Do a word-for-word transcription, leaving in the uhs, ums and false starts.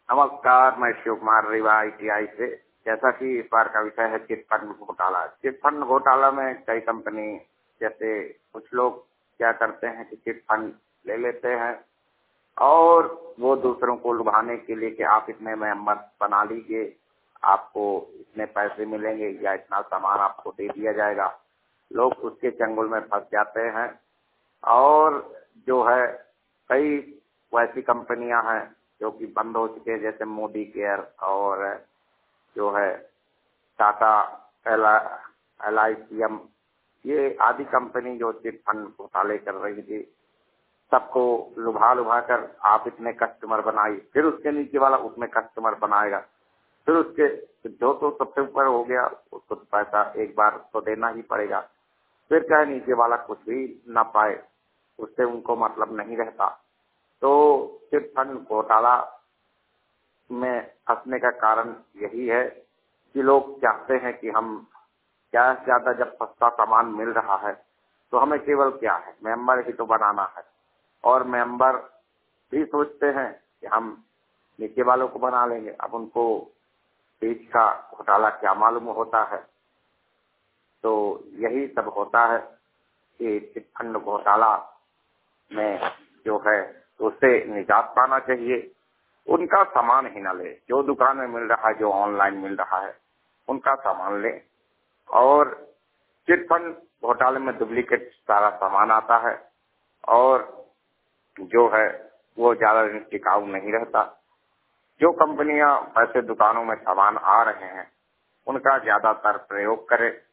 नमस्कार, मैं Shiv Kumar Rewa I T I से। जैसा कि इस बार का विषय है चिट फंड घोटाला। चिट फंड घोटाला में कई कंपनी, जैसे कुछ लोग क्या करते हैं कि चिट फंड ले लेते हैं और वो दूसरों को लुभाने के लिए कि आप इतने मेंबर बना लीजिए, आपको इतने पैसे मिलेंगे या इतना सामान आपको दे दिया जाएगा। लोग उसके चंगुल में फंस जाते हैं और जो है कई वैसी कंपनियां हैं जो कि बंद हो चुके हैं, जैसे मोदी केयर और जो है Tata L I C M, ये आदि कंपनी जो चिट फंड घोटाले कर रही थी, सबको लुभा लुभा कर आप इतने कस्टमर बनाइए, फिर उसके नीचे वाला उसमें कस्टमर बनाएगा, फिर उसके जो तो सबसे ऊपर हो गया उसको तो पैसा एक बार तो देना ही पड़ेगा, फिर चाहे नीचे वाला कुछ भी ना पाए, उससे उनको मतलब नहीं रहता। तो चिट फंड घोटाला में फंसने का कारण यही है कि लोग चाहते हैं कि हम ज्यादा से ज्यादा जब सस्ता सामान मिल रहा है तो हमें केवल क्या है, मेंबर ही तो बनाना है। और मेंबर भी सोचते हैं कि हम नीचे वालों को बना लेंगे। अब उनको बीच का घोटाला क्या मालूम होता है। तो यही सब होता है कि चिट फंड घोटाला में जो है उससे निजात पाना चाहिए। उनका सामान ही ना ले, जो दुकान में मिल रहा है, जो ऑनलाइन मिल रहा है, उनका सामान ले। और चिट फंड घोटाले में डुप्लीकेट सारा सामान आता है और जो है वो ज्यादा दिन टिकाऊ नहीं रहता। जो कंपनियां ऐसे दुकानों में सामान आ रहे हैं उनका ज्यादातर प्रयोग करें